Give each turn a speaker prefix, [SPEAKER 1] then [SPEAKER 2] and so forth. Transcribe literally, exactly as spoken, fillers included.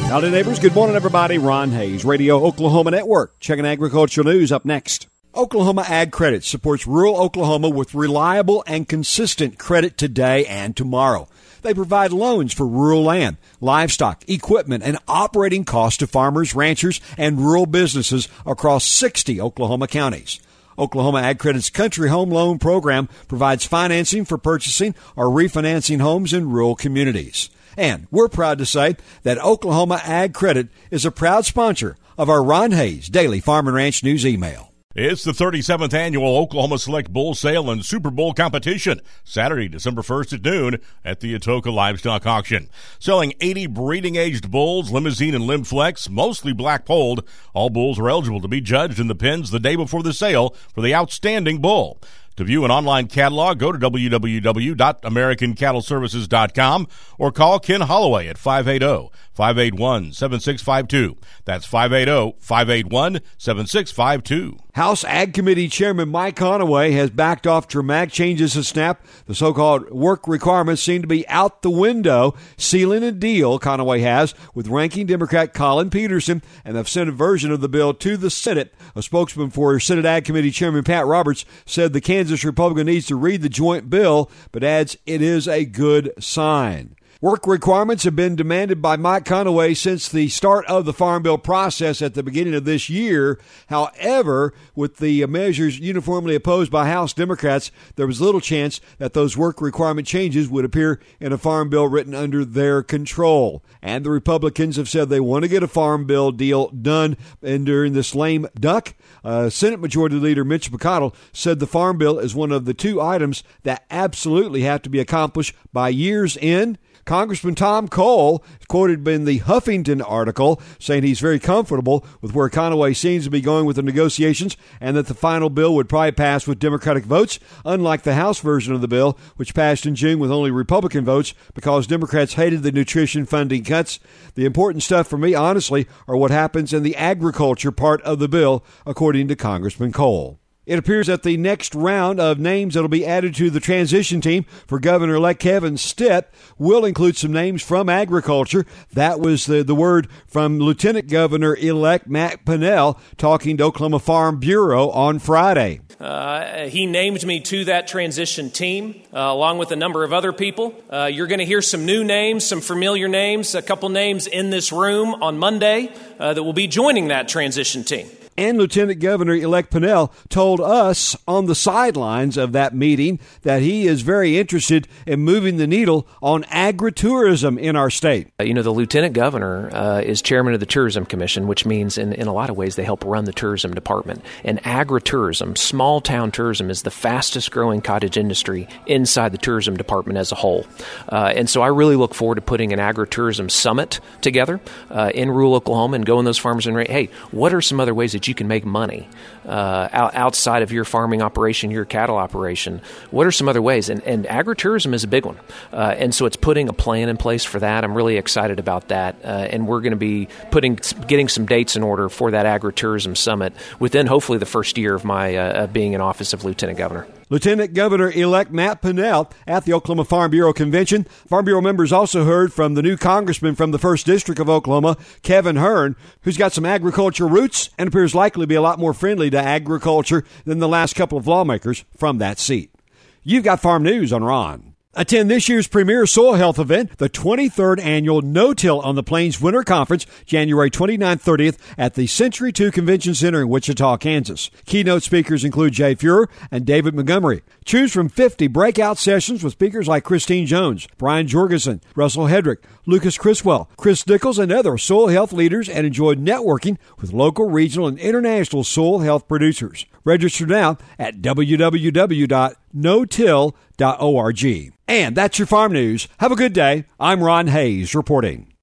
[SPEAKER 1] Howdy, neighbors. Good morning, everybody. Ron Hayes, Radio Oklahoma Network. Checking agricultural news up next. Oklahoma Ag Credit supports rural Oklahoma with reliable and consistent credit today and tomorrow. They provide loans for rural land, livestock, equipment, and operating costs to farmers, ranchers, and rural businesses across sixty Oklahoma counties. Oklahoma Ag Credit's Country Home Loan Program provides financing for purchasing or refinancing homes in rural communities. And we're proud to say that Oklahoma Ag Credit is a proud sponsor of our Ron Hayes Daily Farm and Ranch News email.
[SPEAKER 2] It's the thirty-seventh Annual Oklahoma Select Bull Sale and Super Bowl Competition, Saturday, December first at noon at the Atoka Livestock Auction. Selling eighty breeding-aged bulls, limousine and limb flex, mostly black-polled. All bulls are eligible to be judged in the pens the day before the sale for the outstanding bull. To view an online catalog, go to w w w dot american cattle services dot com or call Ken Holloway at five eight zero, five eight one, seven six five two. That's five eight zero, five eight one, seven six five two.
[SPEAKER 1] House Ag Committee Chairman Mike Conaway has backed off dramatic changes to SNAP. The so-called work requirements seem to be out the window, sealing a deal, Conaway has, with ranking Democrat Colin Peterson and the Senate version of the bill to the Senate. A spokesman for Senate Ag Committee Chairman Pat Roberts said the Kansas Republican needs to read the joint bill, but adds it is a good sign. Work requirements have been demanded by Mike Conaway since the start of the Farm Bill process at the beginning of this year. However, with the measures uniformly opposed by House Democrats, there was little chance that those work requirement changes would appear in a Farm Bill written under their control. And the Republicans have said they want to get a Farm Bill deal done and during this lame duck. Uh, Senate Majority Leader Mitch McConnell said the Farm Bill is one of the two items that absolutely have to be accomplished by year's end. Congressman Tom Cole, quoted in the Huffington article, saying he's very comfortable with where Conaway seems to be going with the negotiations and that the final bill would probably pass with Democratic votes, unlike the House version of the bill, which passed in June with only Republican votes because Democrats hated the nutrition funding cuts. The important stuff for me, honestly, are what happens in the agriculture part of the bill, according to Congressman Cole. It appears that the next round of names that will be added to the transition team for Governor-elect Kevin Stitt will include some names from agriculture. That was the, the word from Lieutenant Governor-elect Matt Pinnell talking to Oklahoma Farm Bureau on Friday.
[SPEAKER 3] Uh, he named me to that transition team, uh, along with a number of other people. Uh, you're going to hear some new names, some familiar names, a couple names in this room on Monday uh, that will be joining that transition team.
[SPEAKER 1] And Lieutenant Governor-elect Pinnell told us on the sidelines of that meeting that he is very interested in moving the needle on agritourism in our state.
[SPEAKER 4] You know, the Lieutenant Governor uh, is chairman of the Tourism Commission, which means in, in a lot of ways they help run the tourism department. And agritourism, small-town tourism, is the fastest-growing cottage industry inside the tourism department as a whole. Uh, and so I really look forward to putting an agritourism summit together uh, in rural Oklahoma and going those farmers and, hey, what are some other ways that you can make money uh, outside of your farming operation, your cattle operation? What are some other ways? And, and agritourism is a big one. Uh, and so it's putting a plan in place for that. I'm really excited about that. Uh, and we're going to be putting, getting some dates in order for that agritourism summit within hopefully the first year of my uh, being in office of Lieutenant Governor.
[SPEAKER 1] Lieutenant Governor-elect Matt Pinnell at the Oklahoma Farm Bureau Convention. Farm Bureau members also heard from the new congressman from the first District of Oklahoma, Kevin Hern, who's got some agriculture roots and appears likely to be a lot more friendly to agriculture than the last couple of lawmakers from that seat. You've got Farm News on Ron. Attend this year's premier soil health event, the twenty-third Annual No-Till on the Plains Winter Conference, January twenty-ninth to thirtieth at the Century two Convention Center in Wichita, Kansas. Keynote speakers include Jay Fuhrer and David Montgomery. Choose from fifty breakout sessions with speakers like Christine Jones, Brian Jorgensen, Russell Hedrick, Lucas Criswell, Chris Nichols, and other soil health leaders, and enjoy networking with local, regional, and international soil health producers. Register now at w w w dot no till dot org. And that's your farm news. Have a good day. I'm Ron Hayes reporting.